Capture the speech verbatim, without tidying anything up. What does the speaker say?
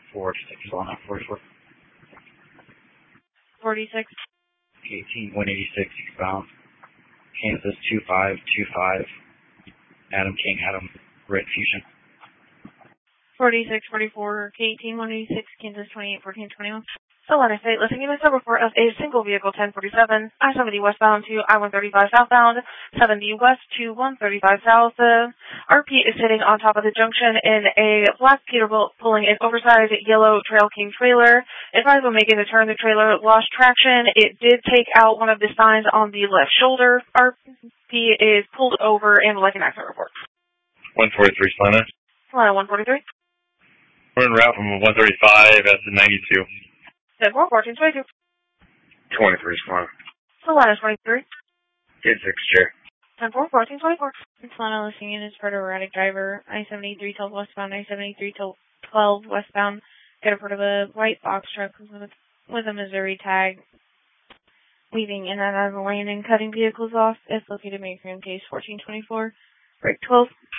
forty-six, on that forty-four. forty-six. eighteen, one eighty-six, eastbound. Kansas two five two five. Adam King, Adam, Red Fusion. forty-six, forty-four, K eighteen, one eighty-six, Kansas twenty-eight, fourteen, twenty-one. Atlanta State, listing units number four of a single vehicle ten forty-seven, I seventy westbound to I one thirty-five southbound, seventy west to one thirty-five south. Uh, R P is sitting on top of the junction in a black Peterbilt pulling an oversized yellow Trail King trailer. Advised when making the turn, the trailer lost traction. It did take out one of the signs on the left shoulder. R P is pulled over and would like an accident report. one forty-three, Atlanta. Atlanta one forty-three. We're en route from one thirty-five at the ninety-two. ten four, fourteen twenty-two. twenty-three, Atlanta. Atlanta twenty-three. Kid six, chair. ten four, fourteen twenty-four. Atlanta listing units for the erratic driver. I seventy-three twelve westbound, I seventy-three twelve westbound. Get a part of a white box truck with, with a Missouri tag. Weaving in and out of the lane and cutting vehicles off. It's located in mainframe case fourteen twenty-four. Break twelve.